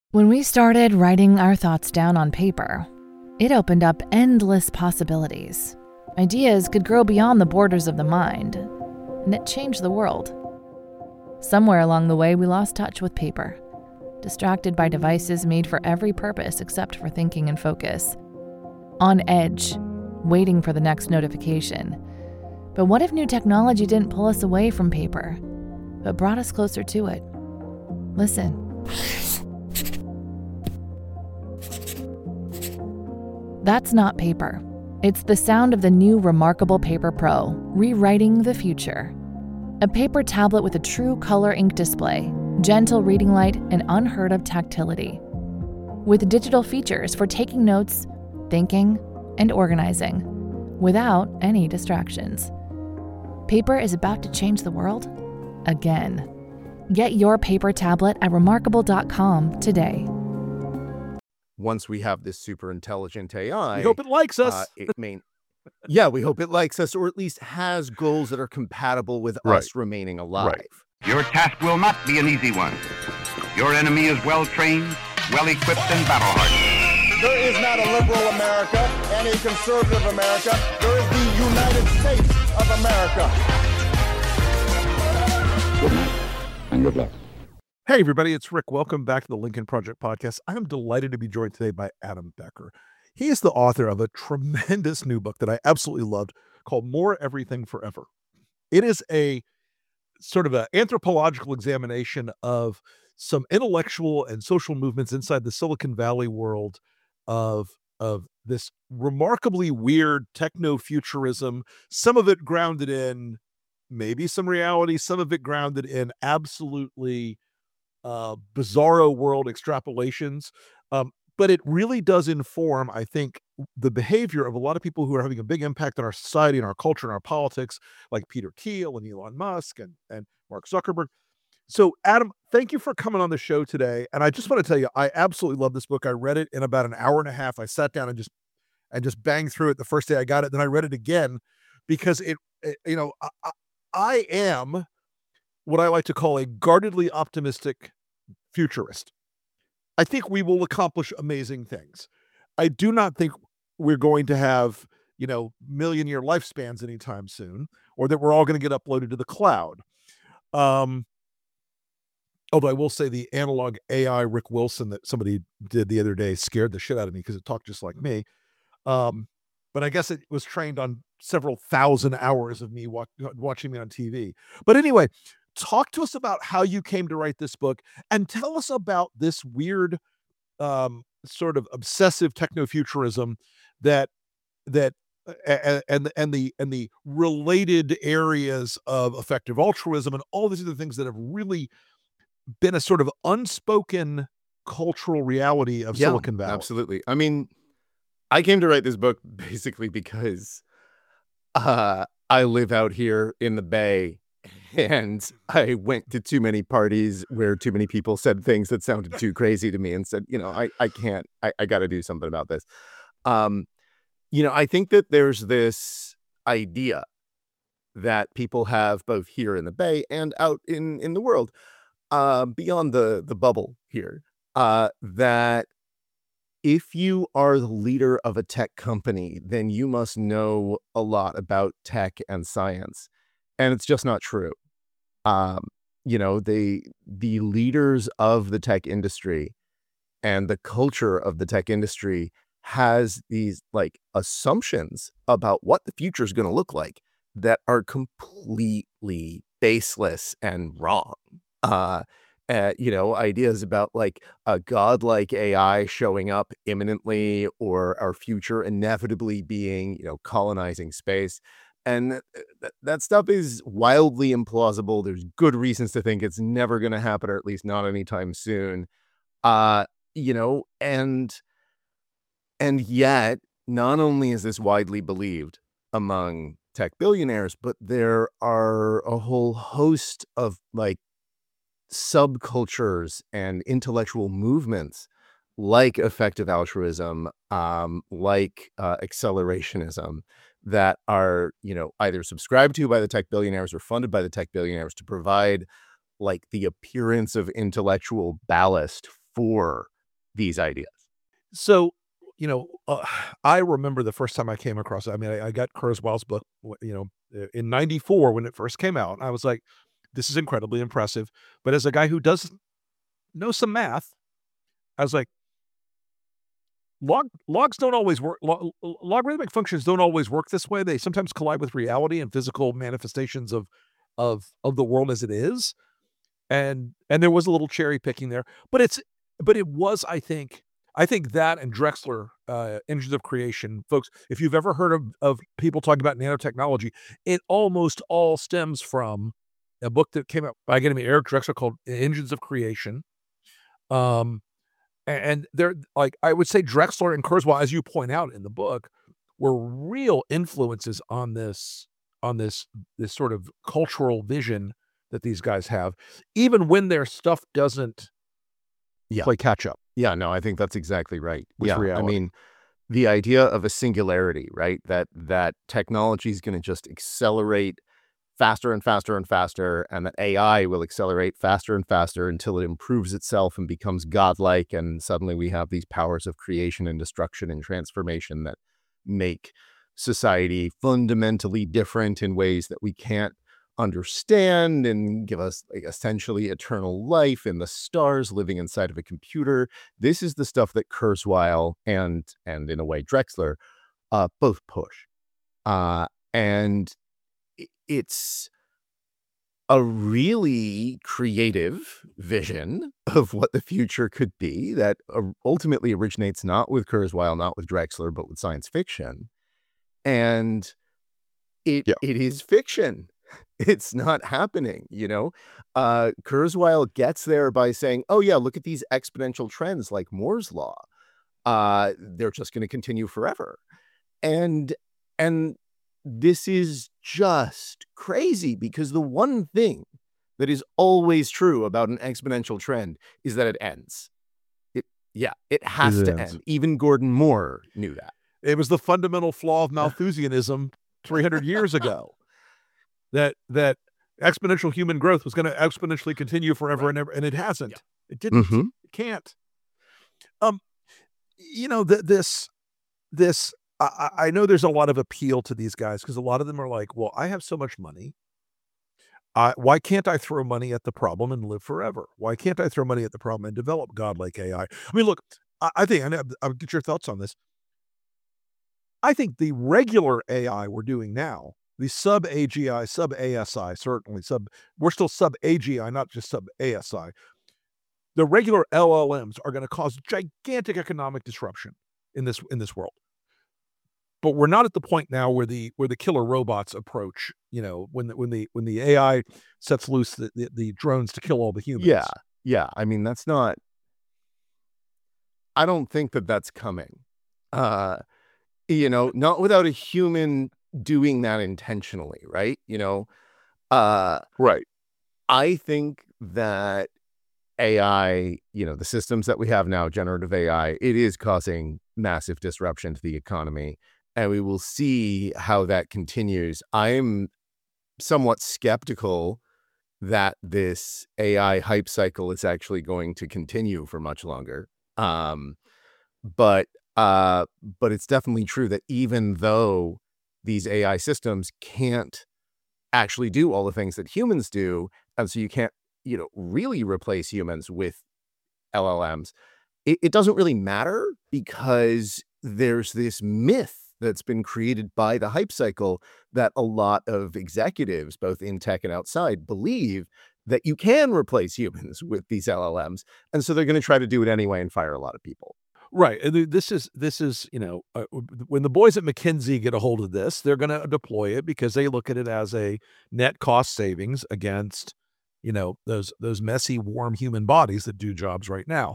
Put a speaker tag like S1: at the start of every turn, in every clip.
S1: When we started writing our thoughts down on paper, it opened up endless possibilities. Ideas could grow beyond the borders of the mind, and it changed the world. Somewhere along the way, we lost touch with paper, distracted by devices made for every purpose except for thinking and focus. On edge, waiting for the next notification. But what if new technology didn't pull us away from paper, but brought us closer to it? Listen. That's not paper. It's the sound of the new Remarkable Paper Pro, rewriting the future. A paper tablet with a true color ink display, gentle reading light, and unheard of tactility. With digital features for taking notes, thinking, and organizing, without any distractions. Paper is about to change the world again. Get your paper tablet at remarkable.com today.
S2: Once we have this super intelligent AI,
S3: we hope it likes us.
S2: We hope it likes us, or at least has goals that are compatible with us remaining alive.
S3: Right.
S4: Your task will not be an easy one. Your enemy is well-trained, well-equipped, and battle-hardened.
S5: There is not a liberal America and a conservative America. There is the United States of America.
S6: Good night and good luck.
S3: Hey, everybody, it's Rick. Welcome back to the Lincoln Project Podcast. I am delighted to be joined today by Adam Becker. He is the author of a tremendous new book that I absolutely loved called More Everything Forever. It is a sort of an anthropological examination of some intellectual and social movements inside the Silicon Valley world of this remarkably weird techno-futurism, some of it grounded in maybe some reality, some of it grounded in absolutely bizarro world extrapolations. But it really does inform, I think, the behavior of a lot of people who are having a big impact on our society and our culture and our politics, like Peter Thiel and Elon Musk and Mark Zuckerberg. So, Adam, thank you for coming on the show today. And I just want to tell you, I absolutely love this book. I read it in about an hour and a half. I sat down and just banged through it the first day I got it. Then I read it again because I am what I like to call a guardedly optimistic futurist. I think we will accomplish amazing things. I do not think we're going to have, million-year lifespans anytime soon, or that we're all going to get uploaded to the cloud. Although I will say the analog AI Rick Wilson that somebody did the other day scared the shit out of me because it talked just like me. But I guess it was trained on several thousand hours of me watching me on TV. But anyway, talk to us about how you came to write this book and tell us about this weird sort of obsessive techno-futurism and the related areas of effective altruism and all these other things that have really been a sort of unspoken cultural reality of Silicon Valley.
S2: Absolutely. I mean, I came to write this book basically because I live out here in the Bay, and I went to too many parties where too many people said things that sounded too crazy to me and said, I can't, I got to do something about this. I think that there's this idea that people have both here in the Bay and out in the world, beyond the bubble here, that if you are the leader of a tech company, then you must know a lot about tech and science. And it's just not true. The leaders of the tech industry and the culture of the tech industry has these assumptions about what the future is going to look like that are completely baseless and wrong. Ideas about a godlike AI showing up imminently, or our future inevitably being, colonizing space. And that stuff is wildly implausible. There's good reasons to think it's never going to happen, or at least not anytime soon. And yet, not only is this widely believed among tech billionaires, but there are a whole host of subcultures and intellectual movements like effective altruism, accelerationism, that are, either subscribed to by the tech billionaires or funded by the tech billionaires to provide the appearance of intellectual ballast for these ideas.
S3: So, I remember the first time I came across it. I mean, I got Kurzweil's book, in 94 when it first came out. I was like, this is incredibly impressive. But as a guy who does know some math, I was like, logs don't always work. Logarithmic functions don't always work this way. They sometimes collide with reality and physical manifestations of the world as it is. And there was a little cherry picking there, but it was, I think that and Drexler, Engines of Creation, folks, if you've ever heard of people talking about nanotechnology, it almost all stems from a book that came out by Eric Drexler called Engines of Creation. And they're like, I would say Drexler and Kurzweil, as you point out in the book, were real influences on this sort of cultural vision that these guys have, even when their stuff doesn't play catch up.
S2: Yeah, no, I think that's exactly right.
S3: With reality.
S2: I mean, the idea of a singularity, right? That technology is going to just accelerate faster and faster and faster, and that AI will accelerate faster and faster until it improves itself and becomes godlike, and suddenly we have these powers of creation and destruction and transformation that make society fundamentally different in ways that we can't understand and give us essentially eternal life in the stars living inside of a computer. This is the stuff that Kurzweil and in a way Drexler both push. And it's a really creative vision of what the future could be that ultimately originates not with Kurzweil, not with Drexler, but with science fiction. And it is fiction. It's not happening, Kurzweil gets there by saying, oh yeah, look at these exponential trends like Moore's law. They're just going to continue forever. And this is just crazy, because the one thing that is always true about an exponential trend is that it ends. It has to end. Even Gordon Moore knew that.
S3: It was the fundamental flaw of Malthusianism 300 years ago. That exponential human growth was going to exponentially continue forever and ever, and it hasn't. Yeah. It didn't. Mm-hmm. It can't. I know there's a lot of appeal to these guys because a lot of them are like, well, I have so much money. Why can't I throw money at the problem and live forever? Why can't I throw money at the problem and develop godlike AI? I mean, look, I think I'll get your thoughts on this. I think the regular AI we're doing now, the sub-AGI, sub-ASI, certainly we're still sub-AGI, not just sub-ASI. The regular LLMs are going to cause gigantic economic disruption in this world. But we're not at the point now where the killer robots approach, when the AI sets loose the drones to kill all the humans.
S2: Yeah. I mean, I don't think that's coming. Not without a human doing that intentionally, right?
S3: Right.
S2: I think that AI, the systems that we have now, generative AI, it is causing massive disruption to the economy, and we will see how that continues. I'm somewhat skeptical that this AI hype cycle is actually going to continue for much longer. But it's definitely true that even though these AI systems can't actually do all the things that humans do, and so you can't, really replace humans with LLMs, it doesn't really matter, because there's this myth that's been created by the hype cycle that a lot of executives, both in tech and outside, believe that you can replace humans with these LLMs. And so they're going to try to do it anyway and fire a lot of people.
S3: Right. And this is when the boys at McKinsey get a hold of this, they're going to deploy it because they look at it as a net cost savings against, those messy, warm human bodies that do jobs right now.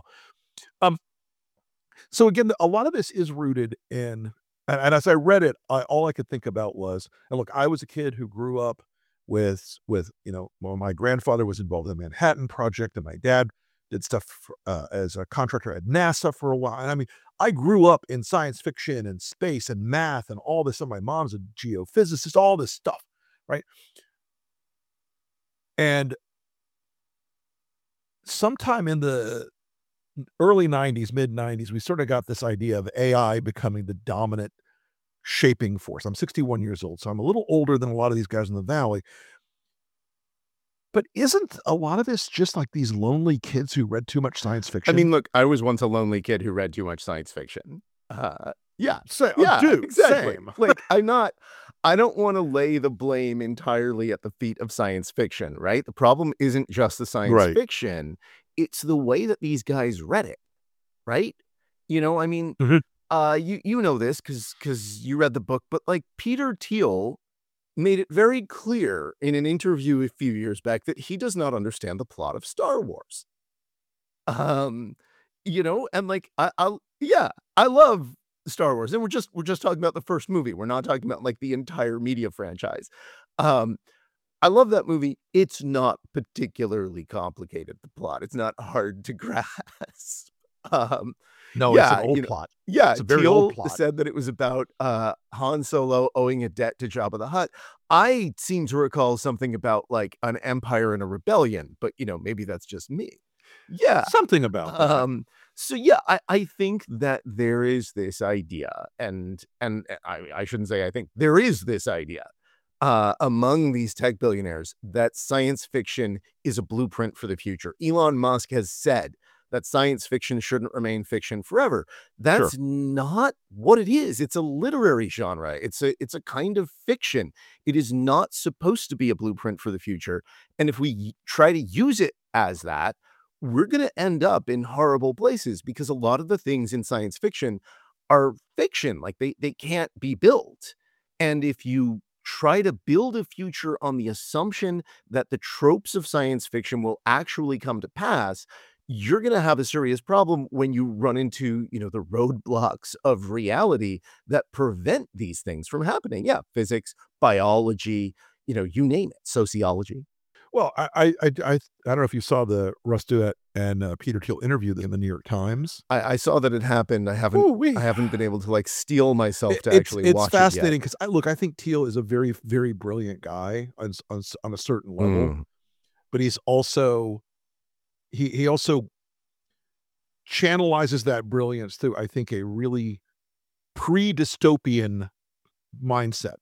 S3: So again, a lot of this is rooted in, and as I read it, all I could think about was, and look, I was a kid who grew up with my grandfather was involved in the Manhattan Project, and my dad did stuff as a contractor at NASA for a while. And I mean, I grew up in science fiction and space and math and all this. And my mom's a geophysicist, all this stuff, right? And sometime in the early 90s, mid 90s, we sort of got this idea of AI becoming the dominant shaping force. I'm 61 years old, so I'm a little older than a lot of these guys in the Valley. But isn't a lot of this just like these lonely kids who read too much science
S2: I
S3: fiction?
S2: mean, look, I was once a lonely kid who read too much science fiction. Yeah,
S3: yeah, dude,
S2: exactly.
S3: same.
S2: Like, I don't want to lay the blame entirely at the feet of science fiction, right? The problem isn't just the science
S3: Right.
S2: fiction, it's the way that these guys read it, right? I mean,
S3: Mhm.
S2: you know this because you read the book, but like Peter Thiel made it very clear in an interview a few years back that he does not understand the plot of Star Wars. Um, and like I love Star Wars, and we're just talking about the first movie. We're not talking about like the entire media franchise. Um, I love that movie. It's not particularly complicated, the plot. It's not hard to grasp. Um,
S3: No, it's an
S2: yeah,
S3: old plot.
S2: yeah,
S3: It's a very old
S2: Teal
S3: plot.
S2: said that it was about Han Solo owing a debt to Jabba the Hutt. I seem to recall something about like an empire and a rebellion, but maybe that's just me. Yeah.
S3: Something about that.
S2: So yeah, I think that there is this idea, and I shouldn't say I think there is this idea among these tech billionaires that science fiction is a blueprint for the future. Elon Musk has said that science fiction shouldn't remain fiction forever. That's not what it is. It's a literary genre. It's a kind of fiction. It is not supposed to be a blueprint for the future. And if we try to use it as that, we're going to end up in horrible places because a lot of the things in science fiction are fiction. Like they can't be built. And if you try to build a future on the assumption that the tropes of science fiction will actually come to pass, you're going to have a serious problem when you run into, the roadblocks of reality that prevent these things from happening. Yeah, physics, biology, you name it, sociology.
S3: Well, I don't know if you saw the Russ Duett and Peter Thiel interview in the New York Times.
S2: I saw that it happened. I haven't been able to like steel myself to
S3: It's
S2: actually watch
S3: fascinating
S2: it
S3: because I think Thiel is a very, very brilliant guy on a certain
S2: yet.
S3: level, but he's also he also channelizes that brilliance through, I think, a really pre-dystopian mindset.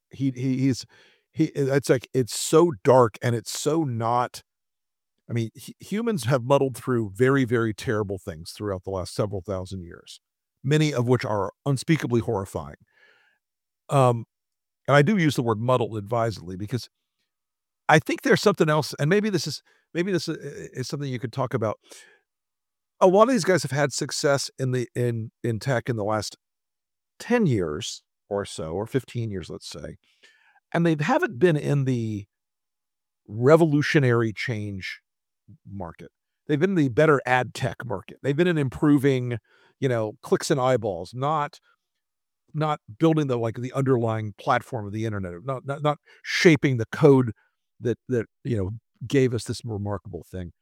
S3: It's like it's so dark and it's so not. I mean, humans have muddled through very, very terrible things throughout the last several thousand years, many of which are unspeakably horrifying. And I do use the word muddled advisedly because I think there's something else, and maybe this is something you could talk about. A lot of these guys have had success in tech in the last 10 years or so, or 15 years, let's say, and they haven't been in the revolutionary change market. They've been in the better ad tech market. They've been in improving, clicks and eyeballs, not building the underlying platform of the internet, not shaping the code that gave us this remarkable thing.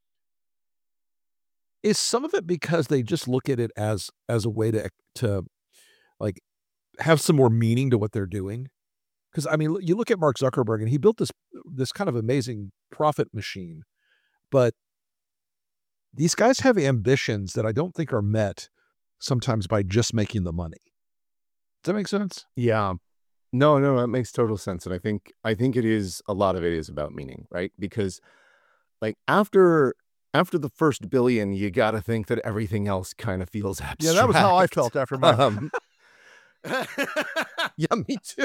S3: Is some of it because they just look at it as a way to like have some more meaning to what they're doing? Because I mean, you look at Mark Zuckerberg and he built this kind of amazing profit machine, but these guys have ambitions that I don't think are met sometimes by just making the money. Does that make sense?
S2: Yeah. No, that makes total sense. And I think it is, a lot of it is about meaning, right? Because like after the first billion, you got to think that everything else kind of feels abstract.
S3: Yeah, that was how I felt after my.
S2: Yeah, me too.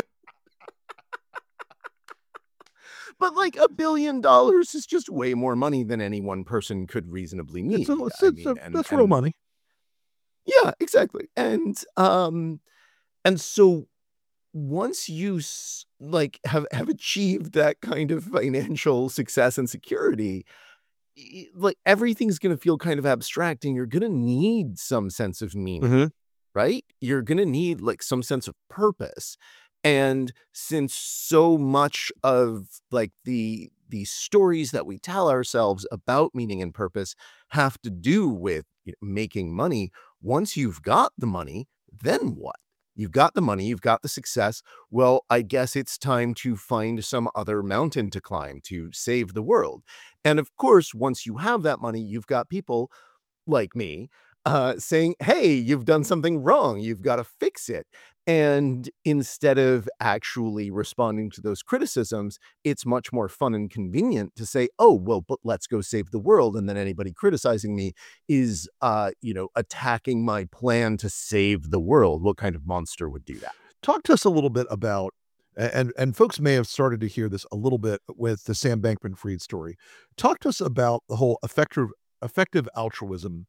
S2: But like $1 billion is just way more money than any one person could reasonably need.
S3: That's real money.
S2: Yeah, exactly. And so once you have achieved that kind of financial success and security, like everything's going to feel kind of abstract, and you're going to need some sense of meaning, right? You're going to need like some sense of purpose. And since so much of like the stories that we tell ourselves about meaning and purpose have to do with making money, once you've got the money, then what? You've got the money, you've got the success. Well, I guess it's time to find some other mountain to climb to save the world. And of course, once you have that money, you've got people like me, saying, hey, you've done something wrong. You've got to fix it. And instead of actually responding to those criticisms, it's much more fun and convenient to say, oh, well, but let's go save the world. And then anybody criticizing me is, attacking my plan to save the world. What kind of monster would do that?
S3: Talk to us a little bit about, and folks may have started to hear this a little bit with the Sam Bankman-Fried story. Talk to us about the whole effective altruism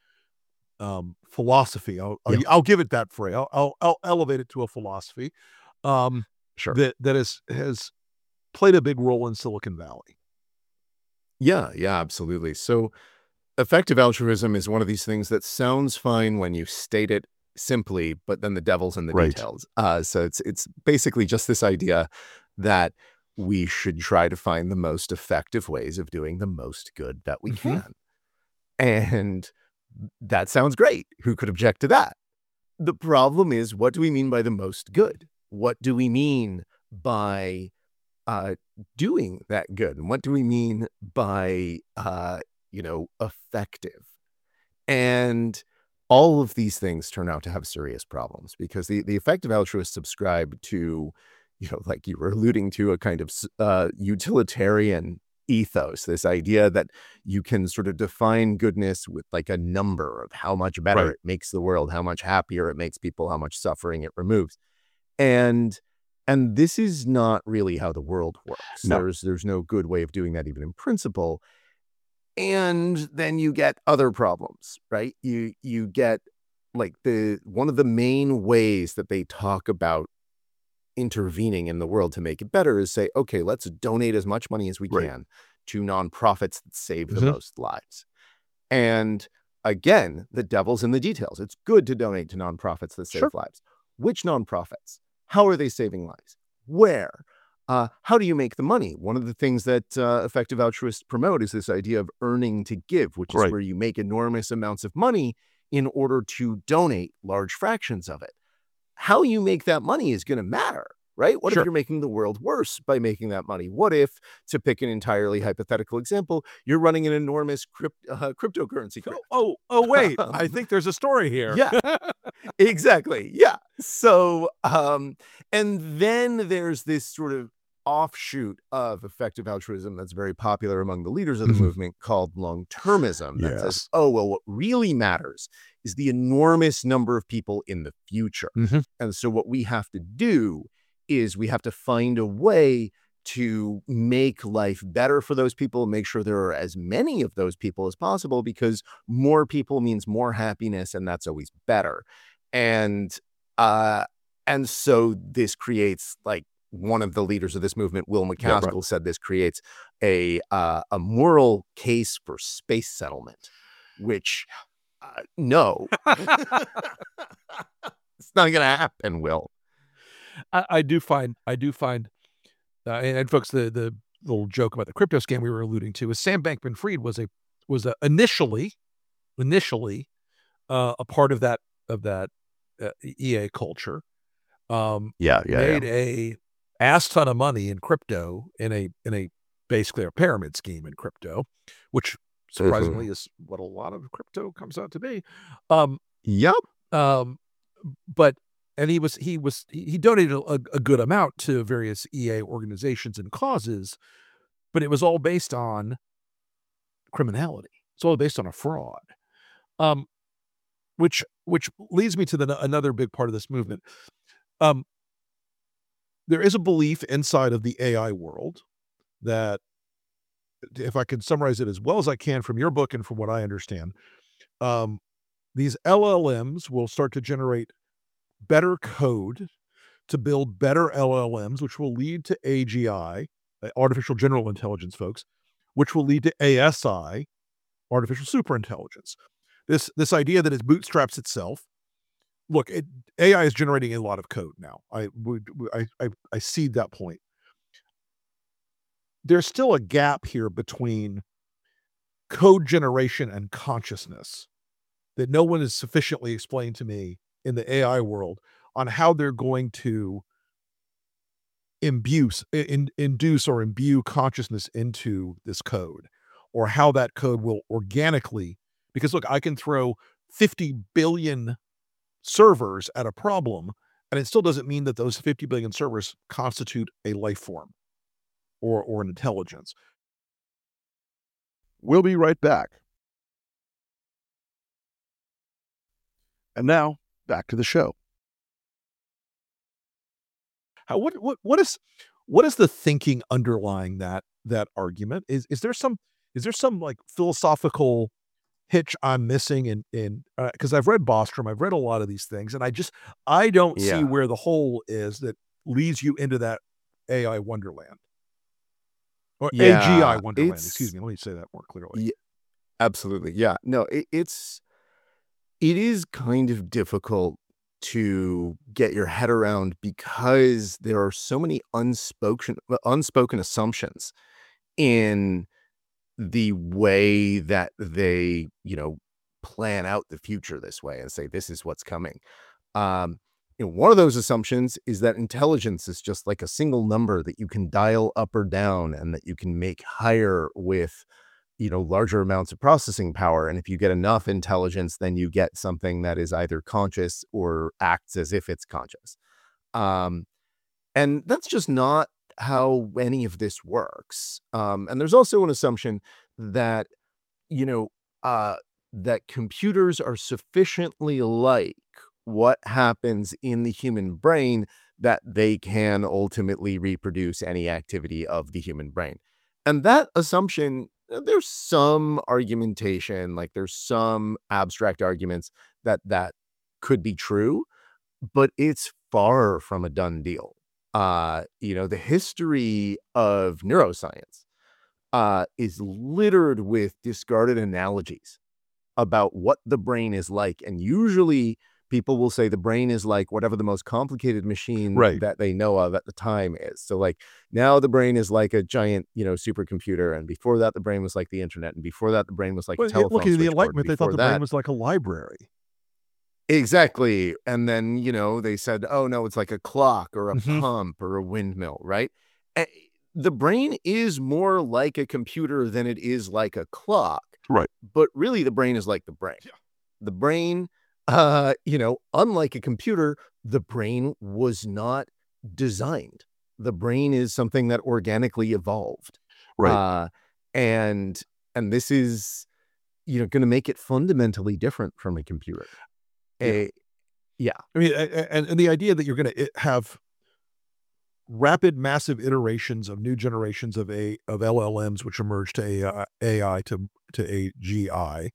S3: philosophy. I'll give it that phrase. I'll elevate it to a philosophy.
S2: Sure.
S3: That has played a big role in Silicon Valley.
S2: Yeah, absolutely. So effective altruism is one of these things that sounds fine when you state it simply, but then the devil's in the details. So it's basically just this idea that we should try to find the most effective ways of doing the most good that we can. And that sounds great. Who could object to that? The problem is, what do we mean by the most good? What do we mean by doing that good? And what do we mean by, effective? And all of these things turn out to have serious problems because the effective altruists subscribe to, like you were alluding to, a kind of utilitarian ethos, this idea that you can sort of define goodness with like a number of how much better it makes the world, how much happier it makes people, how much suffering it removes. And this is not really how the world works.
S3: No.
S2: There's no good way of doing that even in principle. And then you get other problems, right? You get like one of the main ways that they talk about intervening in the world to make it better is say, okay, let's donate as much money as we can to nonprofits that save the most lives. And again, the devil's in the details. It's good to donate to nonprofits that save lives. Which nonprofits? How are they saving lives? Where? How do you make the money? One of the things that effective altruists promote is this idea of earning to give, which is where you make enormous amounts of money in order to donate large fractions of it. How you make that money is going to matter, right? What if you're making the world worse by making that money? What if, to pick an entirely hypothetical example, you're running an enormous cryptocurrency?
S3: Wait, I think there's a story here.
S2: Yeah, exactly. Yeah. So, and then there's this sort of offshoot of effective altruism that's very popular among the leaders of the movement called long-termism. That says, what really matters is the enormous number of people in the future. And so what we have to do is we have to find a way to make life better for those people, make sure there are as many of those people as possible, because more people means more happiness, and that's always better. And so this creates, like, one of the leaders of this movement, Will McCaskill, said this creates a moral case for space settlement, which no, it's not going to happen, Will.
S3: I do find, and folks, the little joke about the crypto scam we were alluding to is Sam Bankman-Fried was initially a part of that EA culture. Made a ass ton of money in crypto in a basically a pyramid scheme in crypto, which surprisingly is what a lot of crypto comes out to be. But he donated a good amount to various EA organizations and causes, but it was all based on criminality. It's all based on a fraud. Which leads me to another big part of this movement. There is a belief inside of the AI world that, if I can summarize it as well as I can from your book and from what I understand, these LLMs will start to generate better code to build better LLMs, which will lead to AGI, artificial general intelligence, folks, which will lead to ASI, artificial superintelligence. This idea that it bootstraps itself. Look, AI is generating a lot of code now. I see that point. There's still a gap here between code generation and consciousness that no one has sufficiently explained to me in the AI world on how they're going to induce or imbue consciousness into this code, or how that code will organically Because look, I can throw 50 billion servers at a problem, and it still doesn't mean that those 50 billion servers constitute a life form or an intelligence.
S7: We'll be right back. And now, back to the show.
S3: What is the thinking underlying that argument? Is there some like philosophical hitch I'm missing in because I've read Bostrom, I've read a lot of these things, and I don't see where the hole is that leads you into that AI wonderland. Or AGI wonderland, excuse me. Let me say that more clearly.
S2: Yeah, absolutely. Yeah. No, it is kind of difficult to get your head around because there are so many unspoken assumptions in the way that they, plan out the future this way and say, this is what's coming. One of those assumptions is that intelligence is just like a single number that you can dial up or down and that you can make higher with, larger amounts of processing power. And if you get enough intelligence, then you get something that is either conscious or acts as if it's conscious. And that's just not how any of this works. And there's also an assumption that, that computers are sufficiently like what happens in the human brain that they can ultimately reproduce any activity of the human brain. And that assumption, there's some argumentation, like there's some abstract arguments that could be true, but it's far from a done deal. The history of neuroscience is littered with discarded analogies about what the brain is like. And usually people will say the brain is like whatever the most complicated machine that they know of at the time is. So like now the brain is like a giant, supercomputer. And before that, the brain was like the internet. And before that, the brain was like a telephone.
S3: Look at the Enlightenment. They thought the
S2: brain
S3: was like a library.
S2: Exactly. And then, they said, oh no, it's like a clock or a pump or a windmill, right? The brain is more like a computer than it is like a clock.
S7: Right.
S2: But really the brain is like the brain. Yeah. The brain, unlike a computer, the brain was not designed. The brain is something that organically evolved.
S7: Right.
S2: And this is, going to make it fundamentally different from a computer. Yeah.
S3: I mean, and the idea that you're going to have rapid, massive iterations of new generations of LLMs, which emerge to AI to AGI.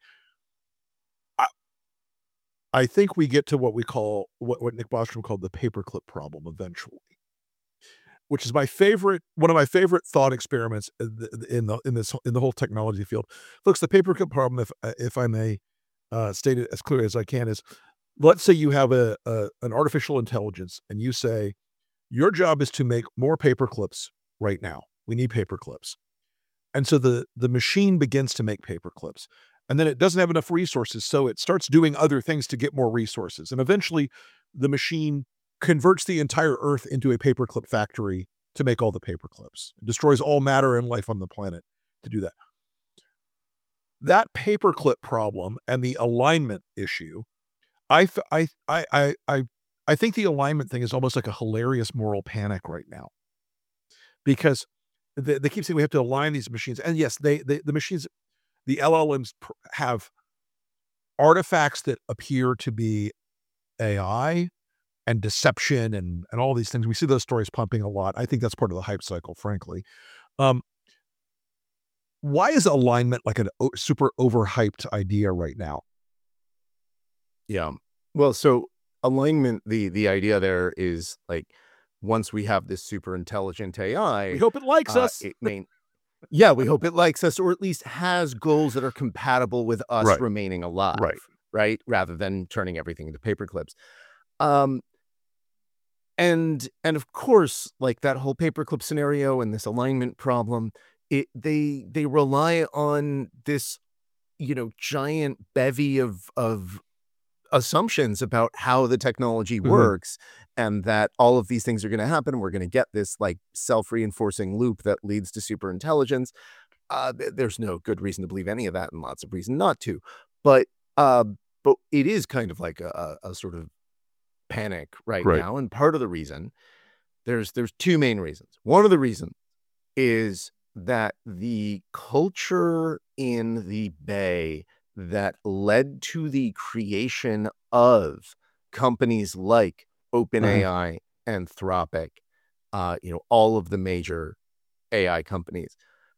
S3: I think we get to what we call what Nick Bostrom called the paperclip problem eventually, which is one of my favorite thought experiments in the whole technology field. Folks, the paperclip problem, if I may state it as clearly as I can, is let's say you have an artificial intelligence and you say your job is to make more paperclips right now. We need paperclips. And so the machine begins to make paperclips. And then it doesn't have enough resources, so it starts doing other things to get more resources. And eventually, the machine converts the entire Earth into a paperclip factory to make all the paperclips. It destroys all matter and life on the planet to do that. That paperclip problem and the alignment issue, I think the alignment thing is almost like a hilarious moral panic right now, because they keep saying we have to align these machines, and yes, the machines. The LLMs have artifacts that appear to be AI and deception and all these things. We see those stories pumping a lot. I think that's part of the hype cycle, frankly. Why is alignment like a super overhyped idea right now?
S2: Yeah. Well, so alignment, the idea there is like, once we have this super intelligent AI,
S3: we hope it likes us.
S2: Yeah, we hope it likes us, or at least has goals that are compatible with us remaining alive, right? Rather than turning everything into paperclips. And of course, like that whole paperclip scenario and this alignment problem, they rely on this, giant bevy of assumptions about how the technology works, and that all of these things are going to happen. We're going to get this like self-reinforcing loop that leads to super intelligence. There's no good reason to believe any of that and lots of reason not to. but it is kind of like a sort of panic right now. And part of the reason, there's two main reasons. One of the reasons is that the culture in the Bay that led to the creation of companies like OpenAI, Anthropic, all of the major AI companies,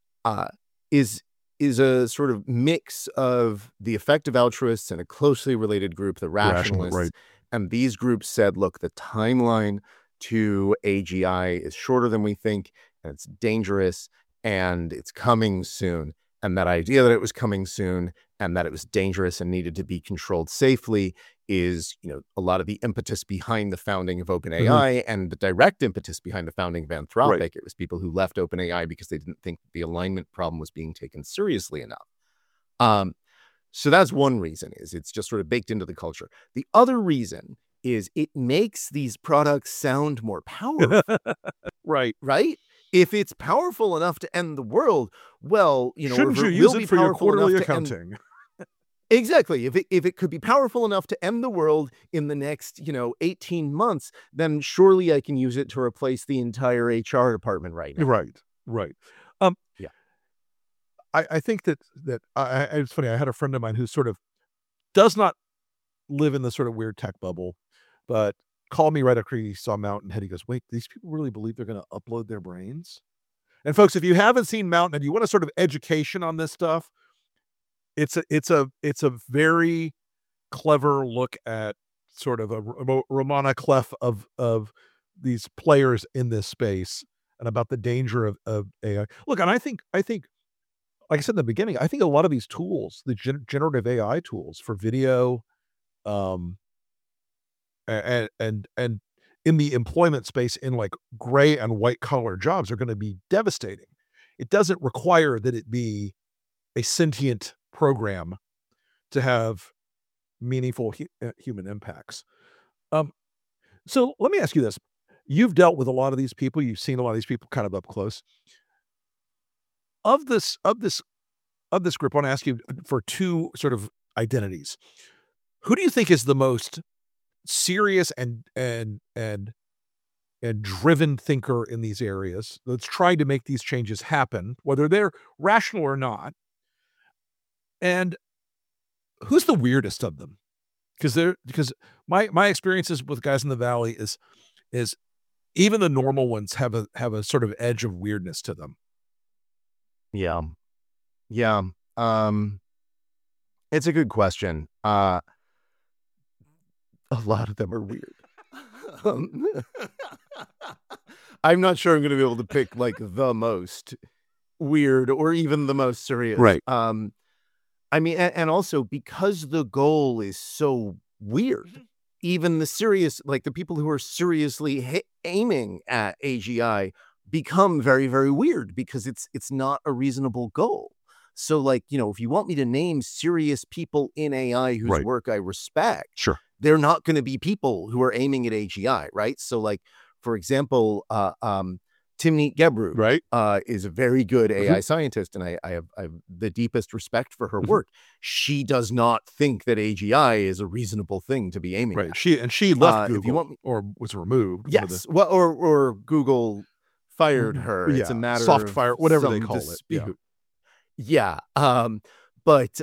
S2: is a sort of mix of the effective altruists and a closely related group, the rationalists. And these groups said, look, the timeline to AGI is shorter than we think, and it's dangerous, and it's coming soon. And that idea that it was coming soon and that it was dangerous and needed to be controlled safely is, a lot of the impetus behind the founding of OpenAI and the direct impetus behind the founding of Anthropic. It was people who left OpenAI because they didn't think the alignment problem was being taken seriously enough. So that's one reason, is it's just sort of baked into the culture. The other reason is it makes these products sound more powerful. Right? If it's powerful enough to end the world, well,
S3: shouldn't you use it for your quarterly accounting?
S2: Exactly. If it could be powerful enough to end the world in the next, 18 months, then surely I can use it to replace the entire HR department right now.
S3: Right.
S2: Yeah.
S3: I think that it's funny. I had a friend of mine who sort of does not live in the sort of weird tech bubble, but called me right after he saw Mountainhead. He goes, wait, these people really believe they're going to upload their brains? And folks, if you haven't seen Mountainhead, you want a sort of education on this stuff, it's a very clever look at sort of a Ramana Clef of these players in this space and about the danger of AI. Look, and I think, like I said in the beginning, I think a lot of these tools, the generative AI tools for video, and in the employment space in like gray and white collar jobs are going to be devastating. It doesn't require that it be a sentient program to have meaningful human impacts. So let me ask you this. You've dealt with a lot of these people. You've seen a lot of these people kind of up close. Of this group, I want to ask you for two sort of identities. Who do you think is the most serious and driven thinker in these areas that's trying to make these changes happen, whether they're rational or not? And who's the weirdest of them? Because my experiences with guys in the Valley is even the normal ones have a sort of edge of weirdness to them.
S2: Yeah. It's a good question. A lot of them are weird. I'm not sure I'm going to be able to pick like the most weird or even the most serious.
S3: Right.
S2: I mean, and also because the goal is so weird, even the serious, like the people who are seriously aiming at AGI become very, very weird because it's not a reasonable goal. So like, if you want me to name serious people in AI whose work I respect,
S3: sure,
S2: they're not going to be people who are aiming at AGI, right? So like, for example, Timnit Gebru is a very good AI scientist, and I have the deepest respect for her work. She does not think that AGI is a reasonable thing to be aiming at.
S3: She left Google, if you want me, or was removed.
S2: Yes, well, or Google fired her. It's a matter
S3: soft
S2: of
S3: fire, whatever they call
S2: dispute. Yeah. But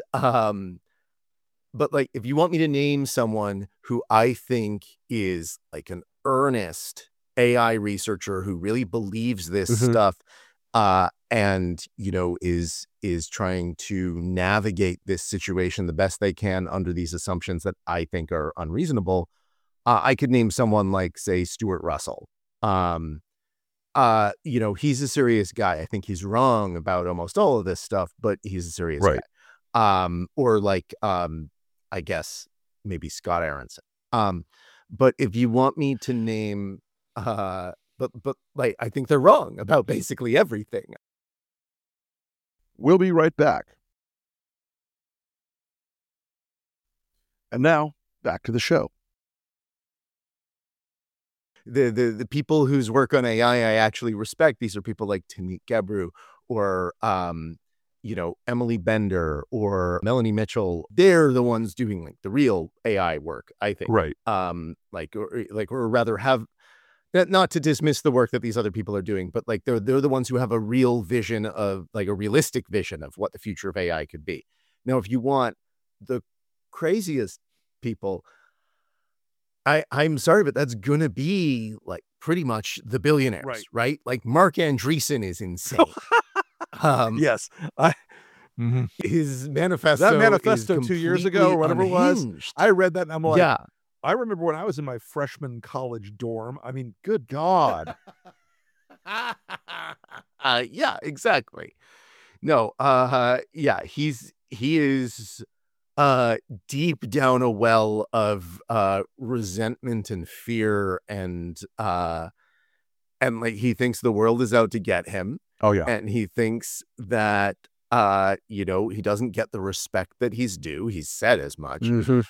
S2: like, if you want me to name someone who I think is like an earnest AI researcher who really believes this stuff, and is trying to navigate this situation the best they can under these assumptions that I think are unreasonable, I could name someone like, say, Stuart Russell. He's a serious guy. I think he's wrong about almost all of this stuff, but he's a serious guy. Or like, I guess maybe Scott Aronson. But if you want me to name, but like, I think they're wrong about basically everything.
S7: We'll be right back. And now, back to the show.
S2: The people whose work on AI I actually respect. These are people like Timnit Gebru or Emily Bender or Melanie Mitchell, they're the ones doing like the real AI work, I think.
S3: Right.
S2: Or rather have, not to dismiss the work that these other people are doing, but like they're the ones who have a real vision of, like, a realistic vision of what the future of AI could be. Now, if you want the craziest people, I'm sorry, but that's gonna be like pretty much the billionaires, right? Like Mark Andreessen is insane.
S3: Yes. Mhm.
S2: His manifesto,
S3: That manifesto 2 years ago or whatever it was,
S2: unhinged.
S3: I read that and I'm like,
S2: Yeah.
S3: I remember when I was in my freshman college dorm. I mean, good God.
S2: Yeah, exactly. No, yeah, he is deep down a well of resentment and fear, and like he thinks the world is out to get him.
S3: Oh, yeah.
S2: And he thinks that he doesn't get the respect that he's due. He's said as much.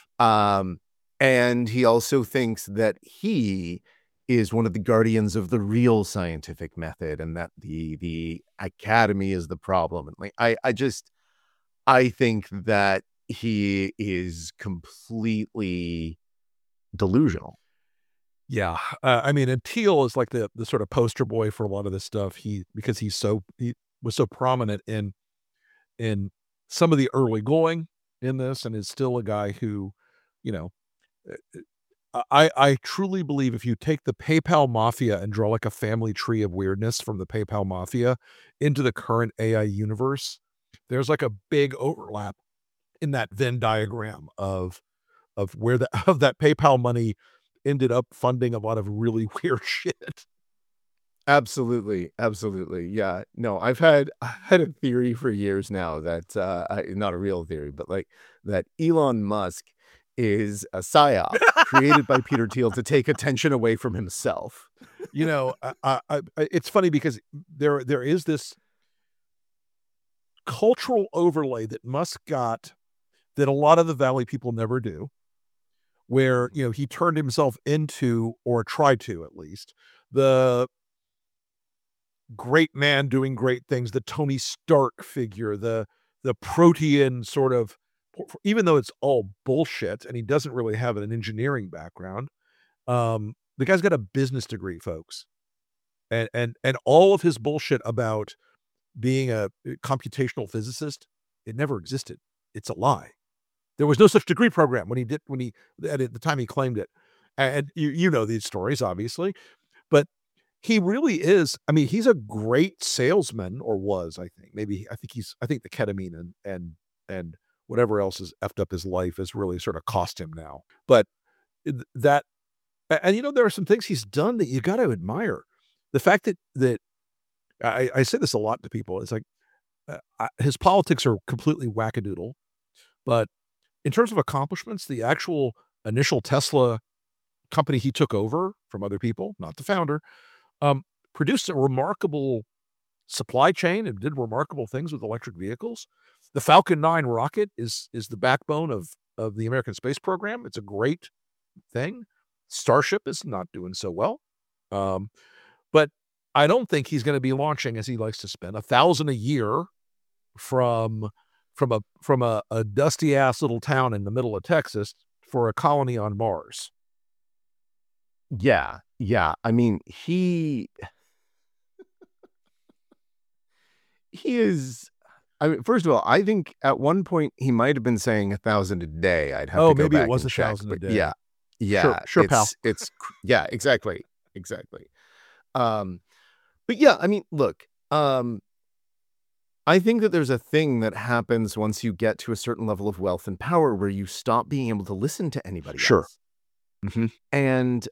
S2: And he also thinks that he is one of the guardians of the real scientific method, and that the academy is the problem. And like I think that he is completely delusional.
S3: Yeah. I mean, and Thiel is like the sort of poster boy for a lot of this stuff. Because he was so prominent in some of the early going in this, and is still a guy who, I truly believe if you take the PayPal mafia and draw like a family tree of weirdness from the PayPal mafia into the current AI universe, there's like a big overlap in that Venn diagram of where that PayPal money ended up funding a lot of really weird shit.
S2: Absolutely. Yeah. No, I've had a theory for years now that not a real theory, but like that Elon Musk is a psyop created by Peter Thiel to take attention away from himself.
S3: It's funny because there is this cultural overlay that Musk got that a lot of the Valley people never do, where, he turned himself into, or tried to at least, the great man doing great things, the Tony Stark figure, the protean sort of, even though it's all bullshit and he doesn't really have an engineering background, the guy's got a business degree, folks. And all of his bullshit about being a computational physicist, it never existed. It's a lie. There was no such degree program at the time he claimed it. And you know these stories, obviously, but he really is. I mean, he's a great salesman, or was, I think. I think the ketamine and whatever else has effed up his life has really sort of cost him now. But there are some things he's done that you got to admire. The fact that I say this a lot to people. It's like his politics are completely wackadoodle, but in terms of accomplishments, the actual initial Tesla company he took over from other people, not the founder, produced a remarkable supply chain and did remarkable things with electric vehicles. The Falcon 9 rocket is the backbone of the American space program. It's a great thing. Starship is not doing so well. But I don't think he's going to be launching, as he likes to spend, $1,000 a year from a dusty ass little town in the middle of Texas for a colony on Mars.
S2: Yeah. I mean, he is. I mean, first of all, I think at one point he might have been saying 1,000 a day. I'd have to go
S3: maybe
S2: back
S3: it was
S2: and check,
S3: 1,000 a
S2: but
S3: day.
S2: Yeah.
S3: Sure, pal.
S2: It's yeah, exactly. But yeah, I mean, look, I think that there's a thing that happens once you get to a certain level of wealth and power where you stop being able to listen to anybody else.
S3: Mm-hmm.
S2: And,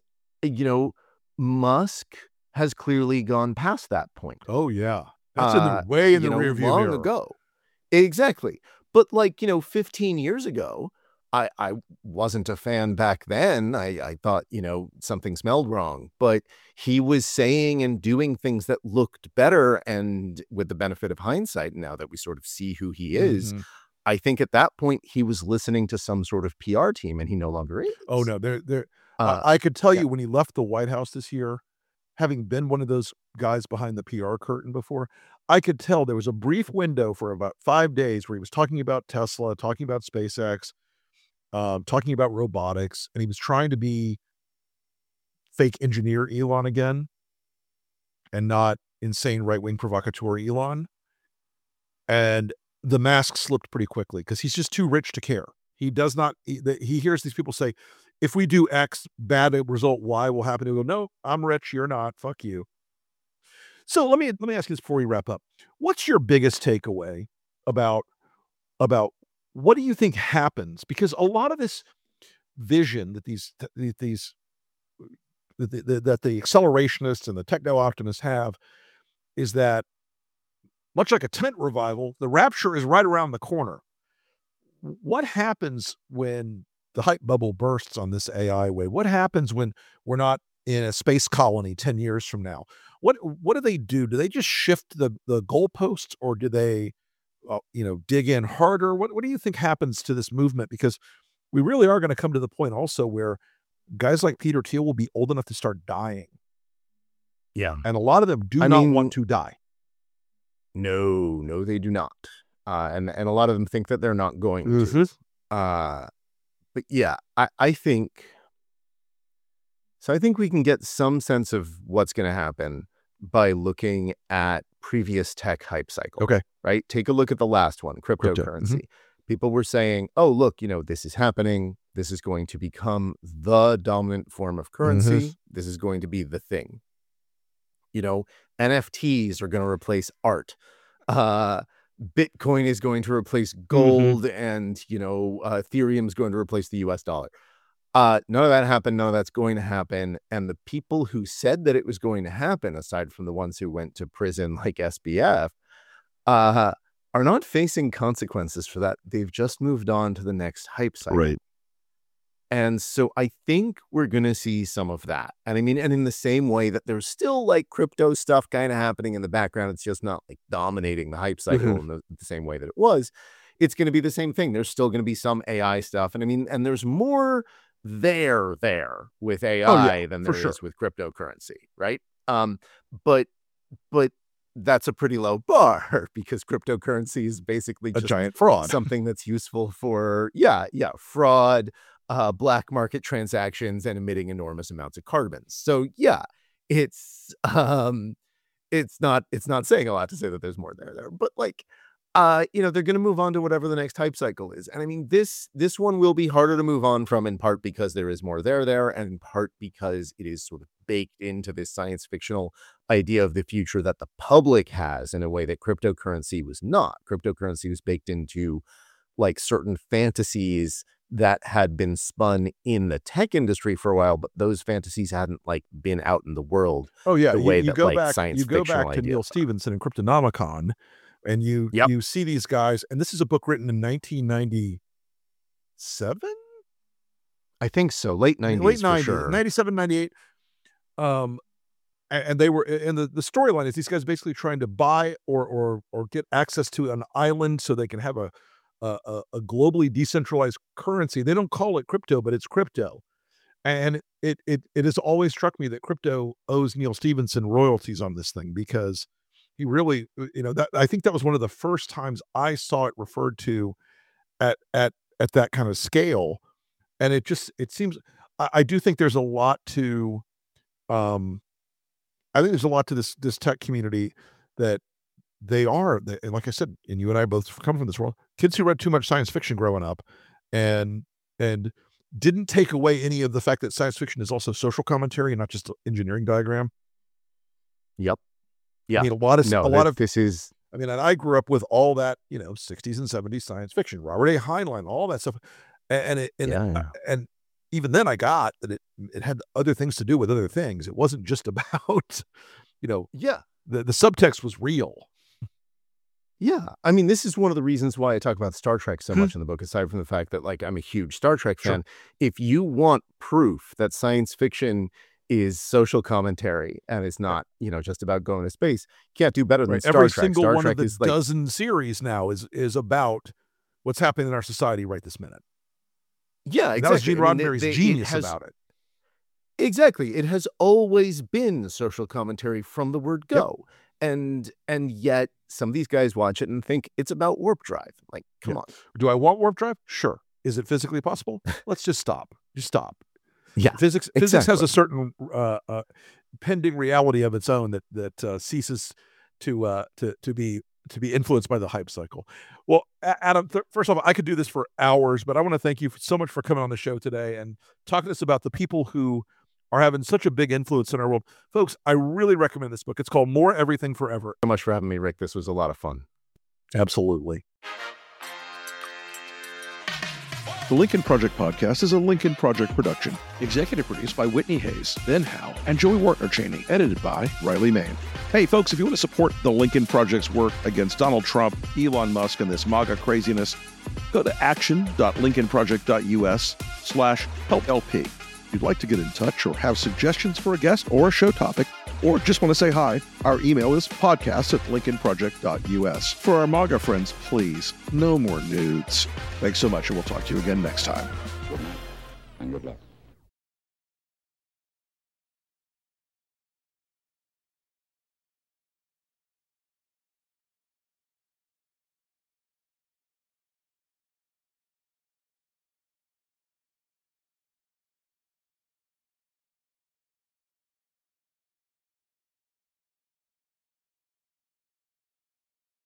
S2: Musk has clearly gone past that point.
S3: Oh, yeah. That's in the rear view
S2: long
S3: mirror.
S2: ago. Exactly. But 15 years ago, I wasn't a fan back then. I thought, something smelled wrong, but he was saying and doing things that looked better. And with the benefit of hindsight, now that we sort of see who he is, I think at that point he was listening to some sort of PR team, and he no longer is.
S3: Oh no, I could tell you when he left the White House this year, having been one of those guys behind the PR curtain before, I could tell there was a brief window for about 5 days where he was talking about Tesla, talking about SpaceX, talking about robotics, and he was trying to be fake engineer Elon again and not insane right-wing provocateur Elon. And the mask slipped pretty quickly because he's just too rich to care. He does not, he hears these people say, if we do X, bad result Y will happen. He'll go, no, I'm rich, you're not, fuck you. So let me ask you this before we wrap up. What's your biggest takeaway about what do you think happens? Because a lot of this vision that that the accelerationists and the techno-optimists have is that, much like a tent revival, the rapture is right around the corner. What happens when the hype bubble bursts on this AI wave? What happens when we're not in a space colony 10 years from now? What do they do? Do they just shift the goalposts, or do they dig in harder? What do you think happens to this movement? Because we really are going to come to the point also where guys like Peter Thiel will be old enough to start dying.
S2: Yeah.
S3: And a lot of them do not want to die.
S2: No, they do not. And a lot of them think that they're not going to. But yeah, I think we can get some sense of what's going to happen by looking at previous tech hype cycles.
S3: Okay.
S2: Right? Take a look at the last one, cryptocurrency. People were saying, oh, look, this is happening. This is going to become the dominant form of currency. This is going to be the thing. NFTs are going to replace art. Bitcoin is going to replace gold, and Ethereum is going to replace the US dollar. None of that happened. None of that's going to happen. And the people who said that it was going to happen, aside from the ones who went to prison like SBF, are not facing consequences for that. They've just moved on to the next hype cycle.
S7: Right.
S2: And so I think we're going to see some of that. And I mean, and in the same way that there's still like crypto stuff kind of happening in the background, it's just not like dominating the hype cycle in the same way that it was. It's going to be the same thing. There's still going to be some AI stuff. And I mean, and there's more there with AI than there is with cryptocurrency, right? But that's a pretty low bar because cryptocurrency is basically just
S3: a giant fraud,
S2: something that's useful for fraud, black market transactions, and emitting enormous amounts of carbon. So yeah, it's not saying a lot to say that there's more there, but like, they're going to move on to whatever the next hype cycle is. And I mean, this one will be harder to move on from, in part because there is more there, and in part because it is sort of baked into this science fictional idea of the future that the public has in a way that cryptocurrency was not. Cryptocurrency was baked into like certain fantasies that had been spun in the tech industry for a while, but those fantasies hadn't like been out in the world.
S3: Oh yeah,
S2: the way
S3: you
S2: that
S3: go
S2: like
S3: back,
S2: science
S3: you go
S2: fictional
S3: back to
S2: ideas
S3: Neil
S2: are.
S3: Stephenson and Cryptonomicon, and you see these guys, and this is a book written in 1997.
S2: I think so, late 90s,
S3: late 90s,
S2: for sure.
S3: 97, 98. And they were, and the storyline is these guys basically trying to buy or get access to an island so they can have a globally decentralized currency. They don't call it crypto, but it's crypto. And it has always struck me that crypto owes Neil Stephenson royalties on this thing, because he really, that I think that was one of the first times I saw it referred to at that kind of scale. And it seems, I do think there's a lot to, I think there's a lot to this tech community that and like I said, and you and I both come from this world, kids who read too much science fiction growing up and didn't take away any of the fact that science fiction is also social commentary and not just engineering diagram.
S2: Yep. Yeah.
S3: I mean, this
S2: is,
S3: I mean, and I grew up with all that, 60s and 70s science fiction, Robert A. Heinlein, all that stuff. And even then I got that it had other things to do with other things. It wasn't just about, the subtext was real.
S2: Yeah. I mean, this is one of the reasons why I talk about Star Trek so much in the book, aside from the fact that like I'm a huge Star Trek fan. If you want proof that science fiction is social commentary and it's not, just about going to space, you can't do better than Star
S3: Every
S2: Trek.
S3: single
S2: Star
S3: one
S2: Trek
S3: of the
S2: is like,
S3: dozen series now is about what's happening in our society right this minute.
S2: Yeah, exactly.
S3: That was Gene Roddenberry's genius about it.
S2: Exactly. It has always been social commentary from the word go. And yet some of these guys watch it and think it's about warp drive. Like, come on.
S3: Do I want warp drive? Sure. Is it physically possible? Let's just stop. Just stop.
S2: Yeah.
S3: Physics has a certain pending reality of its own that ceases to be influenced by the hype cycle. Well, Adam, first off, I could do this for hours, but I want to thank you so much for coming on the show today and talking to us about the people who are having such a big influence in our world. Folks, I really recommend this book. It's called More Everything Forever.
S2: So much for having me, Rick. This was a lot of fun.
S3: Absolutely.
S7: The Lincoln Project Podcast is a Lincoln Project production. Executive produced by Whitney Hayes, Ben Howe, and Joey Wartner-Cheney. Edited by Riley Main. Hey, folks, if you want to support the Lincoln Project's work against Donald Trump, Elon Musk, and this MAGA craziness, go to action.lincolnproject.us/helplp. If you'd like to get in touch or have suggestions for a guest or a show topic, or just want to say hi, our email is podcast@lincolnproject.us. For our MAGA friends, please, no more nudes. Thanks so much, and we'll talk to you again next time.